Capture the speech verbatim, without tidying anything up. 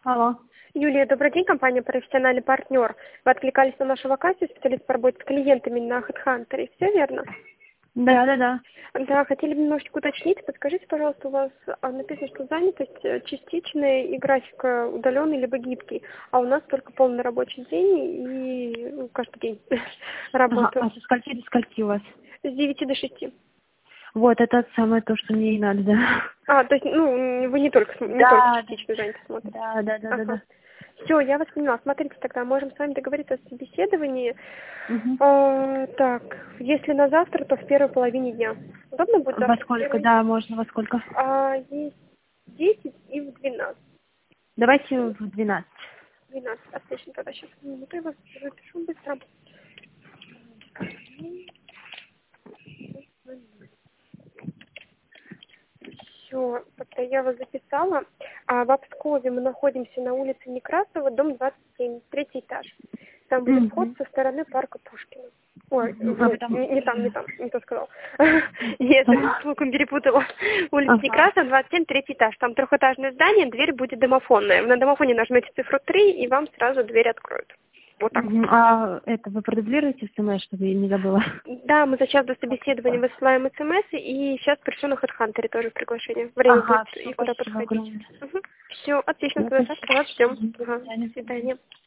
Алло. Юлия, добрый день, компания «Профессиональный партнер». Вы откликались на нашу вакансию, специалист по работе с клиентами на HeadHunter, все верно? Да, да, да. Да, хотели бы немножечко уточнить. Подскажите, пожалуйста, у вас а, написано, что занятость э, частичная и графика удаленный либо гибкий, а у нас только полный рабочий день и ну, каждый день Ага, работаю. а со скольки до скольки у вас? С девяти до шести. Вот, это самое то, что мне и надо, да. А, то есть, ну, вы не только, см- не только Да, да, частичную занятость смотрите. да, да, да, да, Ага. да. Все, я вас поняла. Смотрите, тогда можем с вами договориться о собеседовании. Угу. А, так, если на завтра, то в первой половине дня. Удобно будет Во завтра в сколько? первой? Да, можно во сколько? А, есть в десять и в двенадцать. Давайте в двенадцать. двенадцать, отлично, тогда сейчас минуту я вас запишу быстро. Все, тогда я вас записала. А в Обскове мы находимся на улице Некрасова, дом двадцать семь, третий этаж. Там будет вход Угу. со стороны парка Пушкина. Ой, А вру, потом... не, не там, не там, не то сказал. Нет, Ага. толком перепутала. Улица Ага. Некрасова, двадцать семь, третий этаж. Там трехэтажное здание, дверь будет домофонная. На домофоне нажмете цифру три, и вам сразу дверь откроют. Вот так вот. Мгм. А это вы продублируете смс, чтобы я не забыла? Да, мы за час до собеседования высылаем смс, и сейчас пришлю на HeadHunter тоже приглашение. Время Ага, будет все, и куда спасибо подходить. огромное. Все, отлично, Все, тогда завтра спасибо. вас ждем. Мгм. До Ага, свидания. до свидания.